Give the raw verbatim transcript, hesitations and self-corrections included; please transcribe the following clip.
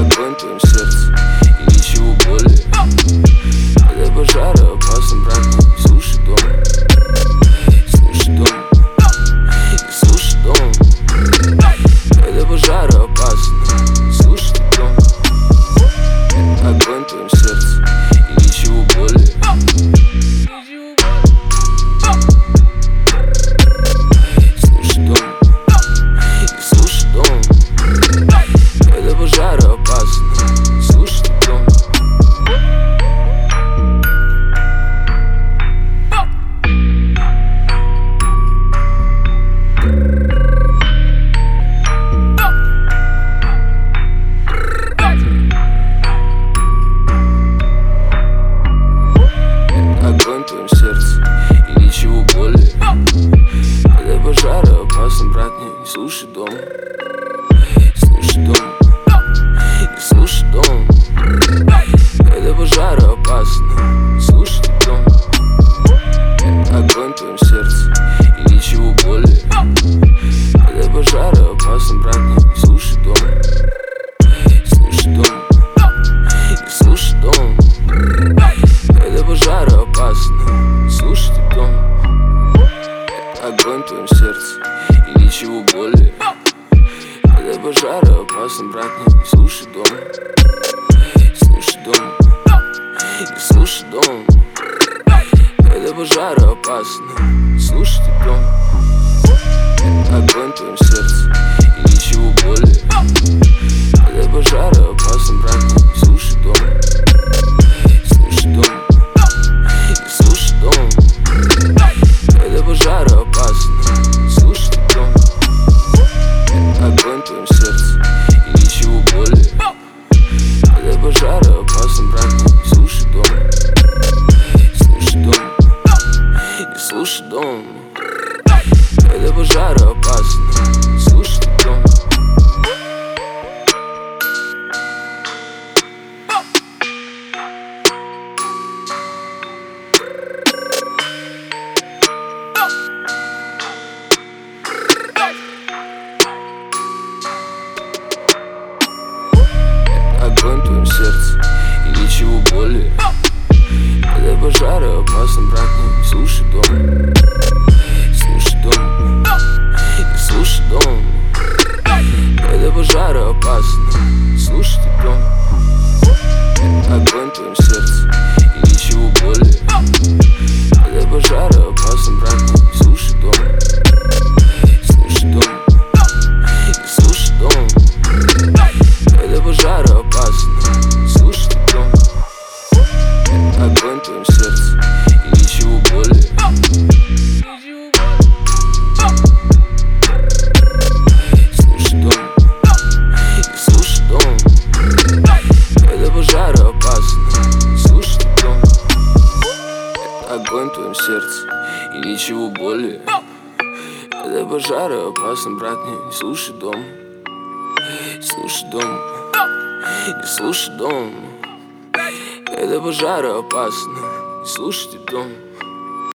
огонь в твоем сердце и ничего более. Это пожар опасен, брат, не слушай дом. Слушай дом, не слушай дом. Это пожар опасен, слушай дом. Огонь в твоем сердце и ничего более. Слушай дом, не слушай дом. Это пожар опасен, слушай дом. Огонь в твоем сердце и ничего более. Это пожар опасен, брат, не слушай дом. Слушай дом, не слушай дом. Это пожар опасен, слушай дом. Огонь в твоем сердце и ничего более. Это пожар опасен, брат, не слушай дом. Слушай дом, не слушай дом. Это пожар опасен, слушай дом. Огонь в твоем сердце и ничего более. Это пожар опасен, брат, не слушай дом. Слушай дом, не слушай дом. Это пожар опасен, слушай дом. Огонь в твоем сердце и ничего более. Это пожар опасен, брат, не слушай дом. Слушай дом, не слушай дом. Это пожар опасен, слушай дом. Огонь в твоем сердце и ничего более. Это пожар опасен, брат, не слушай дом. Слушай дом, не слушай дом. Это пожар опасен, слушай дом. Огонь в твоем сердце и ничего более. Это пожар опасен, брат, не слушай дом. Слушай дом, не слушай дом. Это пожар опасен, слушай дом. Огонь в твоем сердце и ничего более. Это пожар опасен, брат, не слушай дом. Слушай дом, не слушай дом. Это пожар опасен, слушай дом. Огонь в твоем сердце и ничего более. Слушай дом, не слушай дом. Это пожар опасен, слушай дом. Огонь в твоем сердце и ничего более. Это пожар опасен, брат, не слушай дом. Слушай дом, не слушай дом. Это пожар опасно, не слушайте дом.